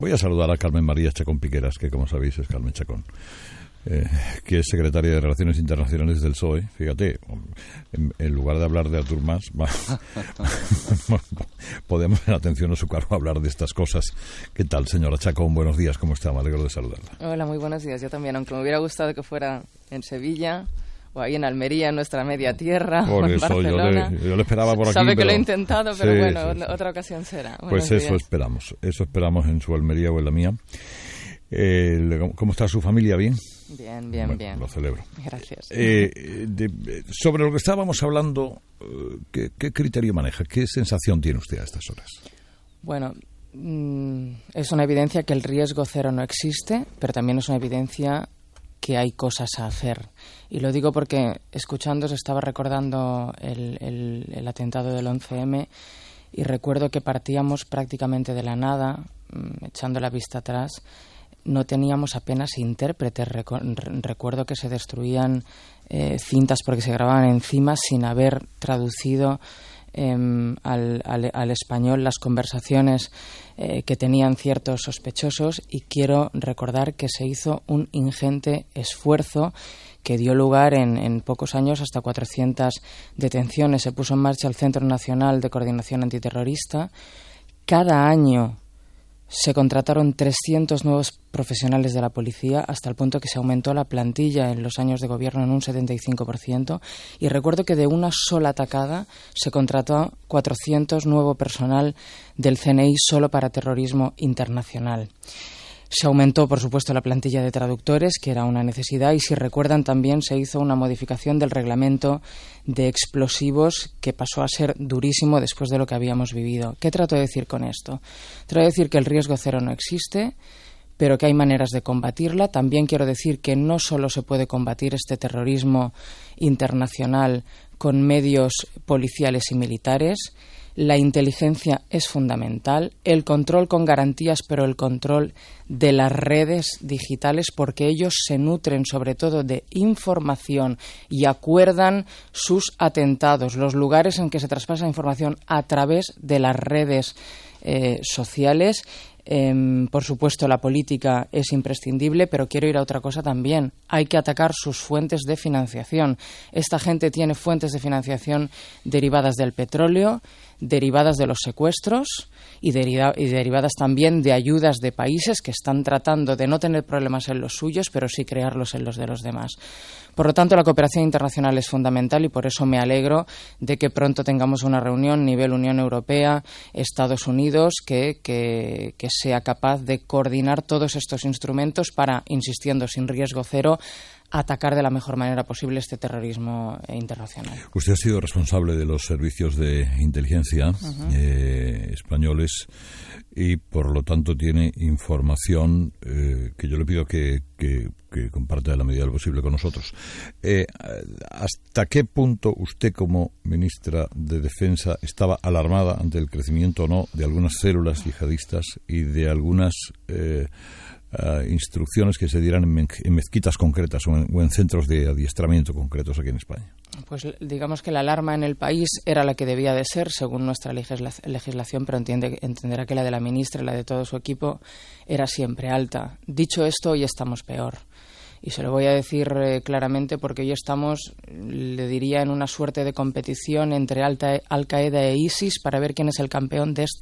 Voy a saludar a Carmen María Chacón Piqueras, que como sabéis es Carmen Chacón, que es secretaria de Relaciones Internacionales del PSOE. Fíjate, en lugar de hablar de Artur Mas, podemos en atención a su cargo hablar de estas cosas. ¿Qué tal, señora Chacón? Buenos días, ¿cómo está? Me alegro de saludarla. Hola, muy buenos días. Yo también, aunque me hubiera gustado que fuera en Sevilla o ahí en Almería, en nuestra media tierra, por o en eso Barcelona. Yo le esperaba por aquí. Sabe que pero... lo he intentado, pero sí, bueno, sí. Otra ocasión será. Pues Buenos eso días. esperamos en su Almería o en la mía. ¿Cómo está su familia? ¿Bien? Bien, bien. Lo celebro. Gracias. Sobre lo que estábamos hablando, ¿qué criterio maneja? ¿Qué sensación tiene usted a estas horas? Bueno, es una evidencia que el riesgo cero no existe, pero también es una evidencia que hay cosas a hacer. Y lo digo porque, escuchándoos, estaba recordando el atentado del 11M y recuerdo que partíamos prácticamente de la nada, echando la vista atrás. No teníamos apenas intérpretes. Recuerdo que se destruían cintas porque se grababan encima sin haber traducido al español las conversaciones que tenían ciertos sospechosos, y quiero recordar que se hizo un ingente esfuerzo que dio lugar en pocos años hasta 400 detenciones. Se puso en marcha el Centro Nacional de Coordinación Antiterrorista. Cada año se contrataron 300 nuevos profesionales de la policía, hasta el punto que se aumentó la plantilla en los años de gobierno en un 75%. Y recuerdo que de una sola tacada se contrató 400 nuevo personal del CNI solo para terrorismo internacional. Se aumentó, por supuesto, la plantilla de traductores, que era una necesidad, y si recuerdan también se hizo una modificación del reglamento de explosivos que pasó a ser durísimo después de lo que habíamos vivido. ¿Qué trato de decir con esto? Trato de decir que el riesgo cero no existe, pero que hay maneras de combatirla. También quiero decir que no solo se puede combatir este terrorismo internacional con medios policiales y militares. La inteligencia es fundamental, el control con garantías, pero el control de las redes digitales, porque ellos se nutren sobre todo de información y acuerdan sus atentados, los lugares en que se traspasa información a través de las redes sociales. Por supuesto, la política es imprescindible, pero quiero ir a otra cosa también. Hay que atacar sus fuentes de financiación. Esta gente tiene fuentes de financiación derivadas del petróleo, derivadas de los secuestros y derivadas también de ayudas de países que están tratando de no tener problemas en los suyos, pero sí crearlos en los de los demás. Por lo tanto, la cooperación internacional es fundamental, y por eso me alegro de que pronto tengamos una reunión a nivel Unión Europea, Estados Unidos, que sea capaz de coordinar todos estos instrumentos para, insistiendo, sin riesgo cero, atacar de la mejor manera posible este terrorismo internacional. Usted ha sido responsable de los servicios de inteligencia españoles y, por lo tanto, tiene información que yo le pido que comparta en la medida de lo posible con nosotros. ¿Hasta qué punto usted, como ministra de Defensa, estaba alarmada ante el crecimiento o no de algunas células yihadistas y de algunas instrucciones que se dieran en mezquitas concretas o en centros de adiestramiento concretos aquí en España? Pues digamos que la alarma en el país era la que debía de ser, según nuestra legislación, pero entenderá que la de la ministra y la de todo su equipo era siempre alta. Dicho esto, hoy estamos peor. Y se lo voy a decir claramente, porque hoy estamos, le diría, en una suerte de competición entre Al-Qaeda e ISIS para ver quién es el campeón de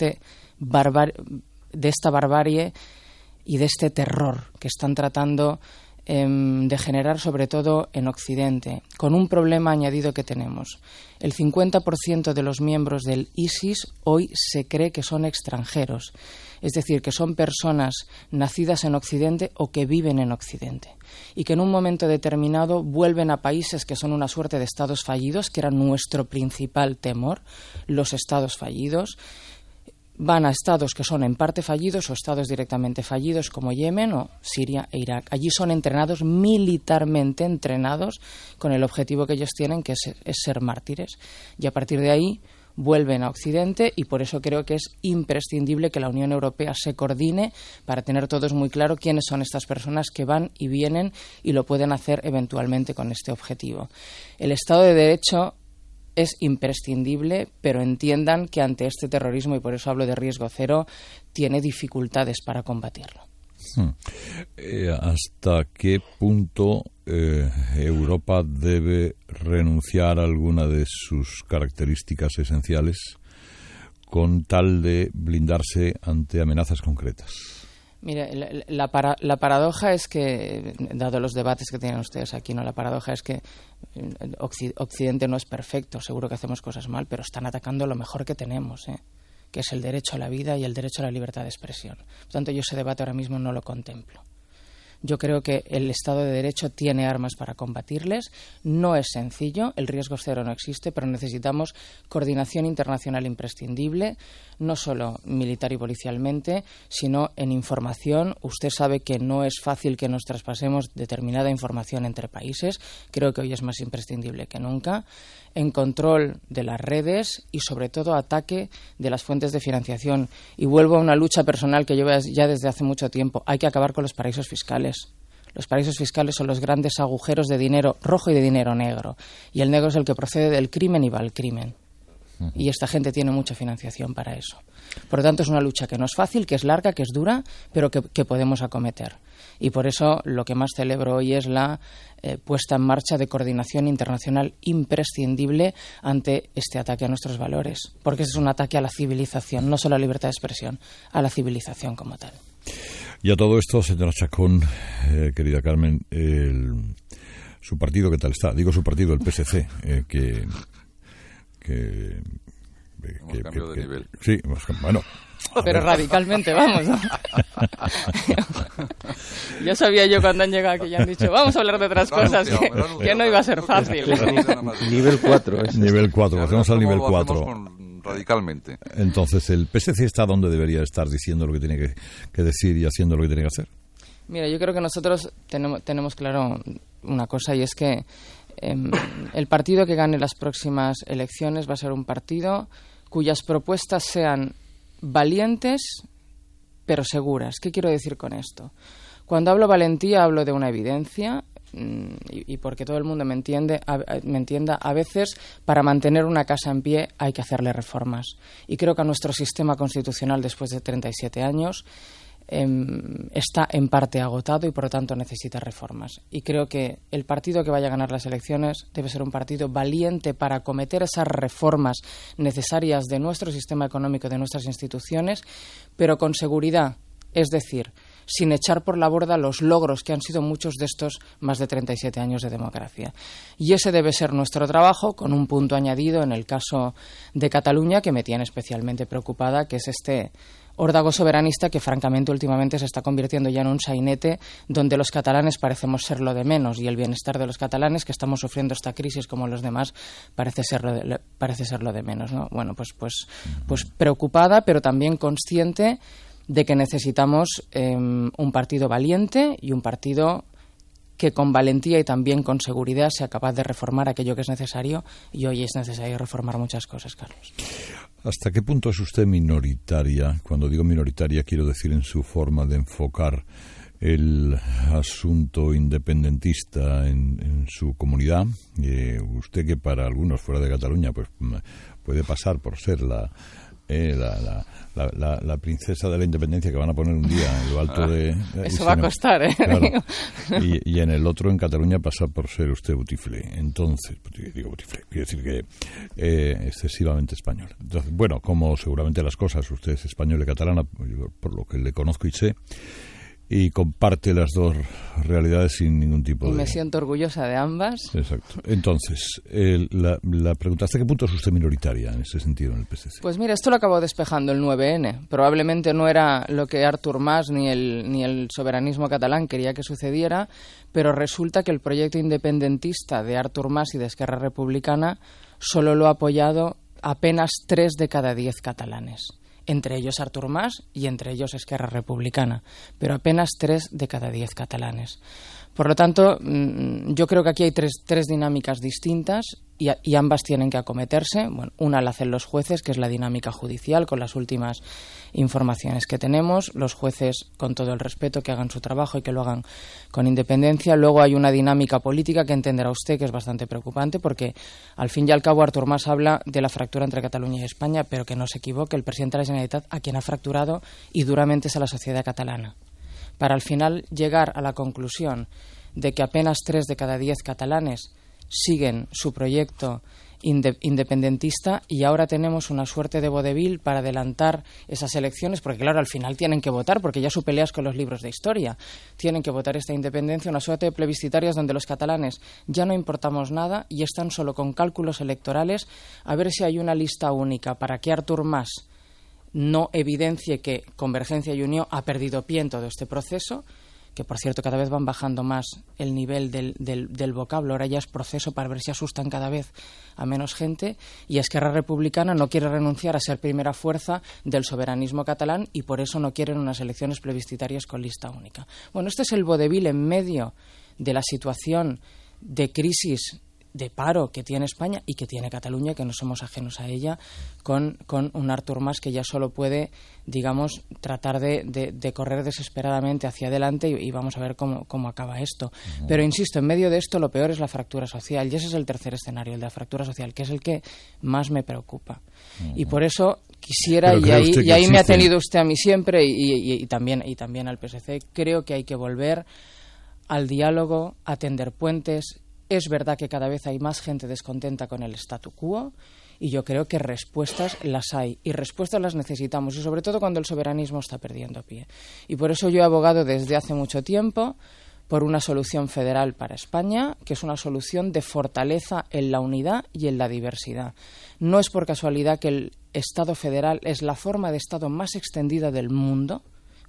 esta barbarie y de este terror que están tratando de generar, sobre todo en Occidente, con un problema añadido que tenemos. El 50% de los miembros del ISIS hoy se cree que son extranjeros, es decir, que son personas nacidas en Occidente o que viven en Occidente, y que en un momento determinado vuelven a países que son una suerte de estados fallidos, que era nuestro principal temor, los estados fallidos. Van a estados que son en parte fallidos o estados directamente fallidos, como Yemen o Siria e Irak. Allí son entrenados, militarmente entrenados, con el objetivo que ellos tienen, que es ser mártires. Y a partir de ahí vuelven a Occidente, y por eso creo que es imprescindible que la Unión Europea se coordine para tener todos muy claro quiénes son estas personas que van y vienen y lo pueden hacer eventualmente con este objetivo. El Estado de Derecho es imprescindible, pero entiendan que ante este terrorismo, y por eso hablo de riesgo cero, tiene dificultades para combatirlo. ¿Hasta qué punto Europa debe renunciar a alguna de sus características esenciales con tal de blindarse ante amenazas concretas? Mire, la paradoja es que, dado los debates que tienen ustedes aquí, la paradoja es que Occidente no es perfecto, seguro que hacemos cosas mal, pero están atacando lo mejor que tenemos, que es el derecho a la vida y el derecho a la libertad de expresión. Por tanto, yo ese debate ahora mismo no lo contemplo. Yo creo que el Estado de Derecho tiene armas para combatirles. No es sencillo, el riesgo cero no existe, pero necesitamos coordinación internacional imprescindible, no solo militar y policialmente, sino en información. Usted sabe que no es fácil que nos traspasemos determinada información entre países. Creo que hoy es más imprescindible que nunca. En control de las redes y, sobre todo, ataque de las fuentes de financiación. Y vuelvo a una lucha personal que llevo ya desde hace mucho tiempo. Hay que acabar con los paraísos fiscales. Los paraísos fiscales son los grandes agujeros de dinero rojo y de dinero negro. Y el negro es el que procede del crimen y va al crimen. Y esta gente tiene mucha financiación para eso. Por lo tanto, es una lucha que no es fácil, que es larga, que es dura, pero que podemos acometer. Y por eso lo que más celebro hoy es la puesta en marcha de coordinación internacional imprescindible ante este ataque a nuestros valores. Porque es un ataque a la civilización, no solo a la libertad de expresión, a la civilización como tal. Y a todo esto, señora Chacón, querida Carmen, su partido, ¿qué tal está? Digo su partido, el PSC, cambio de nivel. Sí, bueno. Pero radicalmente, vamos, ¿no? Ya sabía yo cuando han llegado que ya han dicho, vamos a hablar de otras cosas, que no iba a ser fácil. Nivel 4. Nivel 4, pasemos al nivel 4. Radicalmente. Entonces, ¿el PSC está donde debería estar diciendo lo que tiene que decir y haciendo lo que tiene que hacer? Mira, yo creo que nosotros tenemos claro una cosa, y es que el partido que gane las próximas elecciones va a ser un partido cuyas propuestas sean valientes pero seguras. ¿Qué quiero decir con esto? Cuando hablo valentía hablo de una evidencia, y porque todo el mundo me entienda, a veces para mantener una casa en pie hay que hacerle reformas. Y creo que a nuestro sistema constitucional, después de 37 años, está en parte agotado y por lo tanto necesita reformas. Y creo que el partido que vaya a ganar las elecciones debe ser un partido valiente para acometer esas reformas necesarias de nuestro sistema económico, de nuestras instituciones, pero con seguridad, es decir, sin echar por la borda los logros que han sido muchos de estos más de 37 años de democracia. Y ese debe ser nuestro trabajo, con un punto añadido en el caso de Cataluña que me tiene especialmente preocupada, que es este órdago soberanista que francamente últimamente se está convirtiendo ya en un sainete donde los catalanes parecemos ser lo de menos y el bienestar de los catalanes, que estamos sufriendo esta crisis como los demás, parece ser lo de menos, ¿no? Bueno, pues preocupada, pero también consciente de que necesitamos un partido valiente y un partido que con valentía y también con seguridad sea capaz de reformar aquello que es necesario, y hoy es necesario reformar muchas cosas, Carlos. ¿Hasta qué punto es usted minoritaria? Cuando digo minoritaria quiero decir en su forma de enfocar el asunto independentista en su comunidad. Usted, que para algunos fuera de Cataluña pues puede pasar por ser la princesa de la independencia que van a poner un día en lo alto de... Eso va a costar, ¿eh? Claro. Y en el otro, en Cataluña, pasa por ser usted Botiflé. Entonces, digo Botiflé, quiere decir que excesivamente español. Entonces, bueno, como seguramente las cosas, usted es español y catalana, por lo que le conozco y sé, y comparte las dos realidades sin ningún tipo de... Y me siento orgullosa de ambas. Exacto. Entonces, la pregunta, ¿hasta qué punto es usted minoritaria en ese sentido en el PSC? Pues mira, esto lo acabó despejando el 9N. Probablemente no era lo que Artur Mas ni el soberanismo catalán quería que sucediera, pero resulta que el proyecto independentista de Artur Mas y de Esquerra Republicana solo lo ha apoyado apenas 3 de cada 10 catalanes. Entre ellos Artur Mas y entre ellos Esquerra Republicana, pero apenas 3 de cada 10 catalanes. Por lo tanto, yo creo que aquí hay tres dinámicas distintas. y ambas tienen que acometerse. Bueno, una la hacen los jueces, que es la dinámica judicial, con las últimas informaciones que tenemos. Los jueces, con todo el respeto, que hagan su trabajo y que lo hagan con independencia. Luego hay una dinámica política que entenderá usted que es bastante preocupante, porque al fin y al cabo Artur Mas habla de la fractura entre Cataluña y España, pero que no se equivoque, el presidente de la Generalitat a quien ha fracturado y duramente es a la sociedad catalana, para al final llegar a la conclusión de que apenas 3 de cada 10 catalanes siguen su proyecto independentista, y ahora tenemos una suerte de vodevil para adelantar esas elecciones, porque claro, al final tienen que votar, porque ya su pelea es con los libros de historia, tienen que votar esta independencia, una suerte de plebiscitarias donde los catalanes ya no importamos nada y están solo con cálculos electorales a ver si hay una lista única para que Artur Mas no evidencie que Convergencia y Unió ha perdido pie en todo este proceso, que por cierto cada vez van bajando más el nivel del vocablo, ahora ya es proceso para ver si asustan cada vez a menos gente, y Esquerra Republicana no quiere renunciar a ser primera fuerza del soberanismo catalán y por eso no quieren unas elecciones plebiscitarias con lista única. Bueno, este es el vodevil en medio de la situación de crisis, de paro que tiene España y que tiene Cataluña, que no somos ajenos a ella, con un Artur Mas que ya solo puede, digamos, tratar de correr desesperadamente hacia adelante y vamos a ver cómo acaba esto. Pero insisto, en medio de esto lo peor es la fractura social, y ese es el tercer escenario, el de la fractura social, que es el que más me preocupa. Y por eso quisiera, y ahí me ha tenido usted a mí siempre y también al PSC, creo que hay que volver al diálogo, a tender puentes. Es verdad que cada vez hay más gente descontenta con el statu quo y yo creo que respuestas las hay y respuestas las necesitamos, y sobre todo cuando el soberanismo está perdiendo pie. Y por eso yo he abogado desde hace mucho tiempo por una solución federal para España, que es una solución de fortaleza en la unidad y en la diversidad. No es por casualidad que el Estado federal es la forma de Estado más extendida del mundo,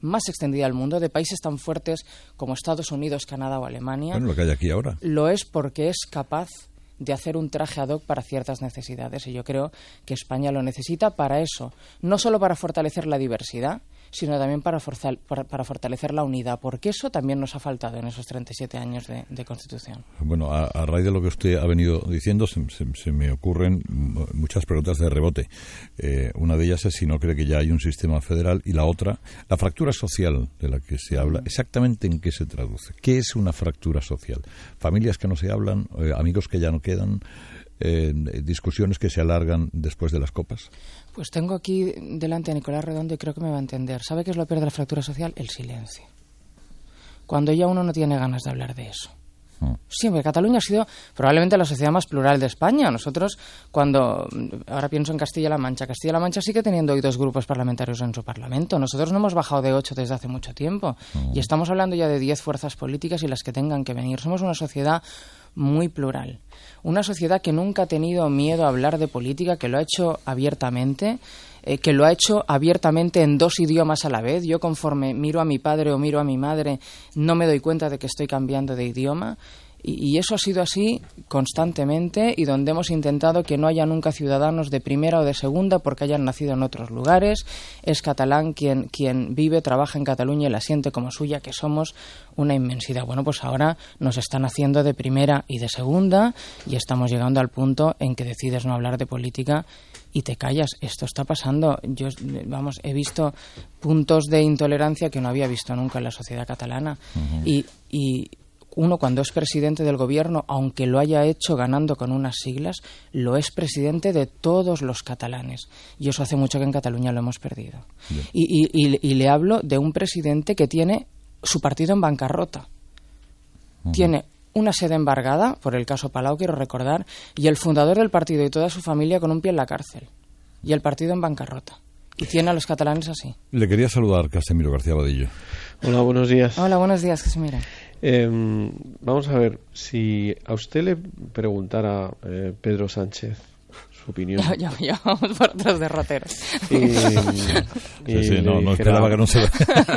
de países tan fuertes como Estados Unidos, Canadá o Alemania. Bueno, lo que hay aquí ahora. Lo es porque es capaz de hacer un traje ad hoc para ciertas necesidades, y yo creo que España lo necesita para eso, no solo para fortalecer la diversidad, sino también para fortalecer la unidad, porque eso también nos ha faltado en esos 37 años de Constitución. Bueno, a raíz de lo que usted ha venido diciendo, se me ocurren muchas preguntas de rebote. Una de ellas es si no cree que ya hay un sistema federal, y la otra, la fractura social de la que se habla, ¿exactamente en qué se traduce? ¿Qué es una fractura social? ¿Familias que no se hablan? ¿Amigos que ya no quedan? ¿Discusiones que se alargan después de las copas? Pues tengo aquí delante a Nicolás Redondo y creo que me va a entender. ¿Sabe qué es lo peor de la fractura social? El silencio. Cuando ya uno no tiene ganas de hablar de eso. Siempre Cataluña ha sido probablemente la sociedad más plural de España. Nosotros, ahora pienso en Castilla-La Mancha, Castilla-La Mancha sigue teniendo hoy 2 grupos parlamentarios en su Parlamento. Nosotros no hemos bajado de 8 desde hace mucho tiempo. Y estamos hablando ya de 10 fuerzas políticas y las que tengan que venir. Somos una sociedad muy plural. Una sociedad que nunca ha tenido miedo a hablar de política, que lo ha hecho abiertamente, en 2 idiomas a la vez. Yo, conforme miro a mi padre o miro a mi madre, no me doy cuenta de que estoy cambiando de idioma. Y eso ha sido así constantemente, y donde hemos intentado que no haya nunca ciudadanos de primera o de segunda porque hayan nacido en otros lugares. Es catalán quien vive, trabaja en Cataluña y la siente como suya, que somos una inmensidad. Bueno, pues ahora nos están haciendo de primera y de segunda, y estamos llegando al punto en que decides no hablar de política y te callas. Esto está pasando. Yo, he visto puntos de intolerancia que no había visto nunca en la sociedad catalana. Y uno, cuando es presidente del gobierno, aunque lo haya hecho ganando con unas siglas, lo es presidente de todos los catalanes. Y eso hace mucho que en Cataluña lo hemos perdido. Y le hablo de un presidente que tiene su partido en bancarrota. Tiene una sede embargada, por el caso Palau, quiero recordar, y el fundador del partido y toda su familia con un pie en la cárcel. Y el partido en bancarrota. Y tiene a los catalanes así. Le quería saludar, Casimiro García Vadillo. Hola, buenos días. Hola, buenos días, Casimiro. Vamos a ver, si a usted le preguntara Pedro Sánchez su opinión. Ya vamos por otros derroteros. No esperaba que no se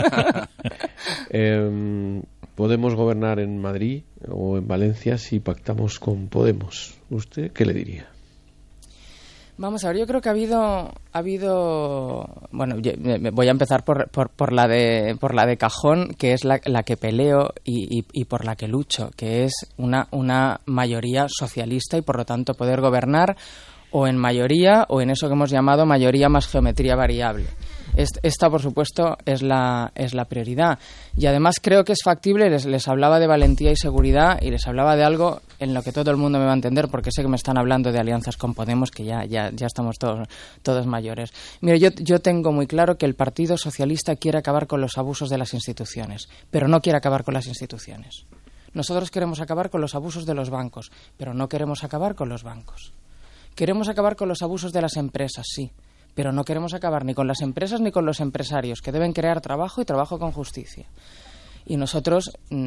¿podemos gobernar en Madrid o en Valencia si pactamos con Podemos? ¿Usted qué le diría? Vamos a ver, yo creo que ha habido, bueno, voy a empezar por la de cajón, que es la que peleo y por la que lucho, que es una mayoría socialista y por lo tanto poder gobernar o en mayoría o en eso que hemos llamado mayoría más geometría variable. Esta, por supuesto, es la prioridad. Y además creo que es factible, les hablaba de valentía y seguridad y les hablaba de algo en lo que todo el mundo me va a entender, porque sé que me están hablando de alianzas con Podemos, que ya estamos todos mayores. Mire, yo tengo muy claro que el Partido Socialista quiere acabar con los abusos de las instituciones, pero no quiere acabar con las instituciones. Nosotros queremos acabar con los abusos de los bancos, pero no queremos acabar con los bancos. Queremos acabar con los abusos de las empresas, sí, pero no queremos acabar ni con las empresas ni con los empresarios, que deben crear trabajo y trabajo con justicia. Y nosotros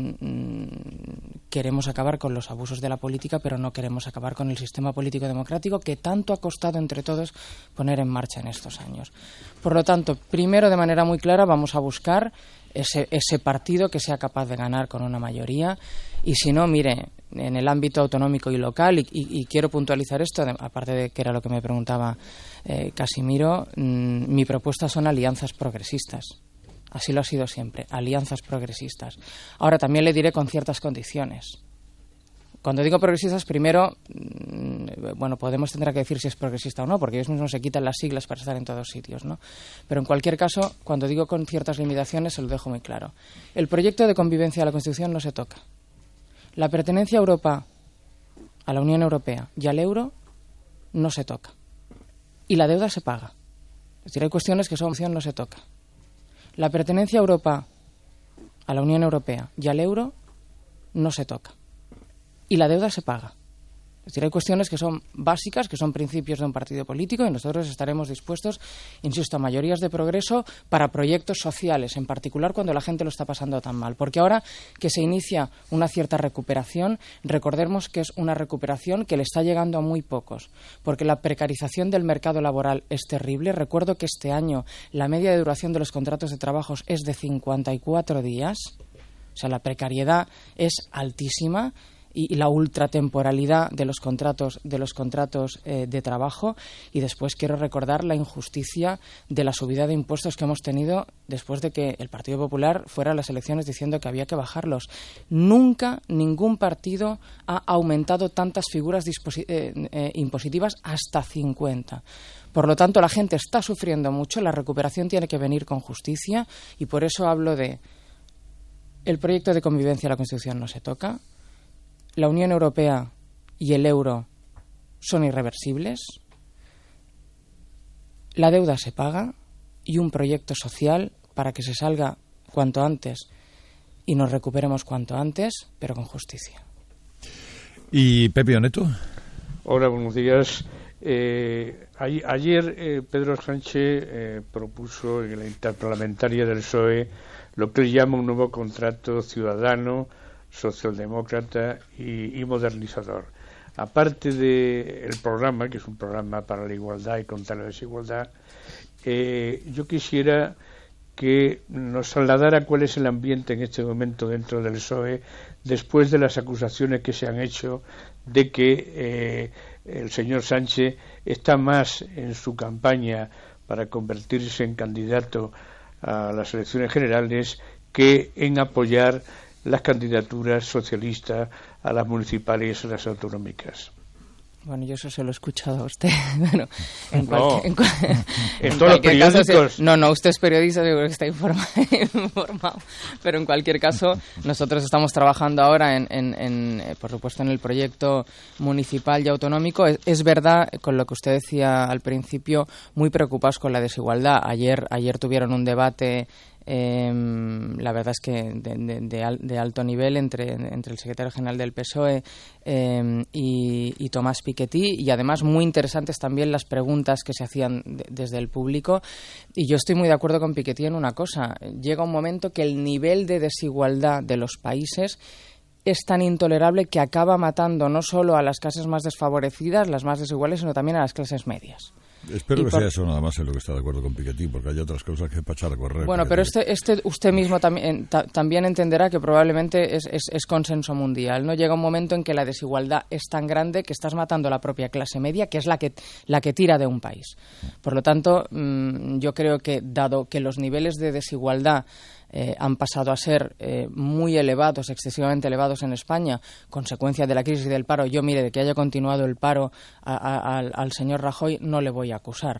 queremos acabar con los abusos de la política, pero no queremos acabar con el sistema político democrático que tanto ha costado entre todos poner en marcha en estos años. Por lo tanto, primero, de manera muy clara, vamos a buscar ese partido que sea capaz de ganar con una mayoría. Y si no, mire, en el ámbito autonómico y local, y quiero puntualizar esto, aparte de que era lo que me preguntaba Casimiro, mi propuesta son alianzas progresistas. Así lo ha sido siempre, alianzas progresistas. Ahora también le diré con ciertas condiciones. Cuando digo progresistas, primero, bueno, Podemos tendrá que decir si es progresista o no, porque ellos mismos se quitan las siglas para estar en todos sitios, ¿no? Pero en cualquier caso, cuando digo con ciertas limitaciones, se lo dejo muy claro. El proyecto de convivencia de la Constitución no se toca. La pertenencia a Europa, a la Unión Europea y al euro, no se toca. Y la deuda se paga. Es decir, hay cuestiones que son opción, no se toca. La pertenencia a Europa, a la Unión Europea y al euro, no se toca. Y la deuda se paga. Es decir, hay cuestiones que son básicas, que son principios de un partido político, y nosotros estaremos dispuestos, insisto, a mayorías de progreso para proyectos sociales, en particular cuando la gente lo está pasando tan mal. Porque ahora que se inicia una cierta recuperación, recordemos que es una recuperación que le está llegando a muy pocos, porque la precarización del mercado laboral es terrible. Recuerdo que este año la media de duración de los contratos de trabajo es de 54 días, o sea, la precariedad es altísima, y la ultratemporalidad de los contratos de trabajo. Y después quiero recordar la injusticia de la subida de impuestos que hemos tenido después de que el Partido Popular fuera a las elecciones diciendo que había que bajarlos. Nunca ningún partido ha aumentado tantas figuras impositivas, hasta 50. Por lo tanto, la gente está sufriendo mucho, la recuperación tiene que venir con justicia, y por eso hablo de el proyecto de convivencia de la Constitución no se toca. La Unión Europea y el euro son irreversibles, la deuda se paga y un proyecto social para que se salga cuanto antes y nos recuperemos cuanto antes, pero con justicia. ¿Y Pepe Oneto? Hola, buenos días. Ayer Pedro Sánchez propuso en la interparlamentaria del PSOE lo que él llama un nuevo contrato ciudadano, socialdemócrata y modernizador. Aparte del programa, que es un programa para la igualdad y contra la desigualdad, yo quisiera que nos trasladara cuál es el ambiente en este momento dentro del PSOE después de las acusaciones que se han hecho de que el señor Sánchez está más en su campaña para convertirse en candidato a las elecciones generales que en apoyar las candidaturas socialistas a las municipales y a las autonómicas. Bueno, yo eso se lo he escuchado a usted. Bueno, en todos los periódicos. Caso, no, usted es periodista, seguro que está informado. Pero en cualquier caso, nosotros estamos trabajando ahora por supuesto, en el proyecto municipal y autonómico. Es verdad, con lo que usted decía al principio, muy preocupados con la desigualdad. Ayer tuvieron un debate, la verdad es que de alto nivel entre el secretario general del PSOE y Tomás Piketty, y además muy interesantes también las preguntas que se hacían desde el público. Y yo estoy muy de acuerdo con Piketty en una cosa: llega un momento que el nivel de desigualdad de los países es tan intolerable que acaba matando no solo a las clases más desfavorecidas, las más desiguales, sino también a las clases medias. Espero que sea eso nada más en lo que está de acuerdo con Piketty, porque hay otras cosas que es para echar a correr. Bueno, pero usted mismo también entenderá que probablemente es consenso mundial, ¿no? Llega un momento en que la desigualdad es tan grande que estás matando a la propia clase media, que es la que tira de un país. Por lo tanto, yo creo que, dado que los niveles de desigualdad han pasado a ser muy elevados, excesivamente elevados en España, consecuencia de la crisis y del paro. Mire, de que haya continuado el paro al señor Rajoy no le voy a acusar.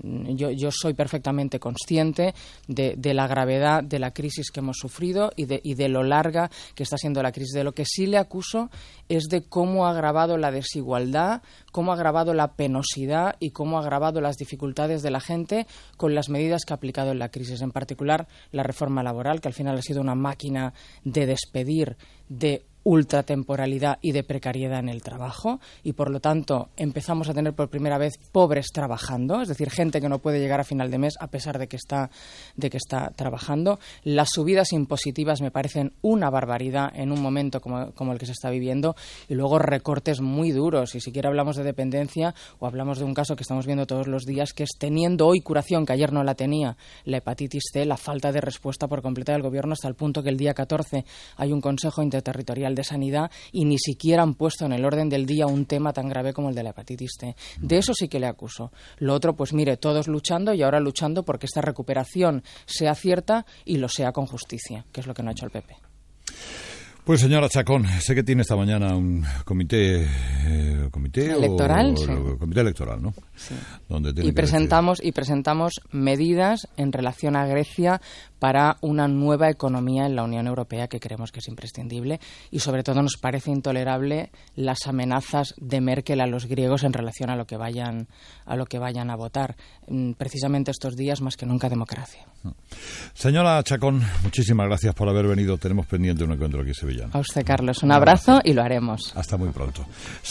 Yo soy perfectamente consciente de la gravedad de la crisis que hemos sufrido y de lo larga que está siendo la crisis. De lo que sí le acuso es de cómo ha agravado la desigualdad, cómo ha agravado la penosidad y cómo ha agravado las dificultades de la gente con las medidas que ha aplicado en la crisis. En particular, la reforma laboral, que al final ha sido una máquina de despedir, de ultratemporalidad y de precariedad en el trabajo, y por lo tanto empezamos a tener por primera vez pobres trabajando, es decir, gente que no puede llegar a final de mes a pesar de que está trabajando. Las subidas impositivas me parecen una barbaridad en un momento como el que se está viviendo, y luego recortes muy duros. Y siquiera hablamos de dependencia o hablamos de un caso que estamos viendo todos los días, que es, teniendo hoy curación, que ayer no la tenía, la hepatitis C, la falta de respuesta por completa del gobierno, hasta el punto que el día 14 hay un Consejo Interterritorial de Sanidad y ni siquiera han puesto en el orden del día un tema tan grave como el de la hepatitis C. De eso sí que le acuso. Lo otro, pues mire, todos luchando, y ahora luchando porque esta recuperación sea cierta y lo sea con justicia, que es lo que no ha hecho el PP. Pues señora Chacón, sé que tiene esta mañana un comité electoral, sí. Comité electoral, ¿no? Sí. Donde Y presentamos medidas en relación a Grecia para una nueva economía en la Unión Europea, que creemos que es imprescindible, y sobre todo nos parece intolerable las amenazas de Merkel a los griegos en relación a lo que vayan a votar. Precisamente estos días, más que nunca, democracia. Señora Chacón, muchísimas gracias por haber venido. Tenemos pendiente un encuentro aquí en Sevilla. A usted, Carlos, un abrazo y lo haremos. Hasta muy pronto.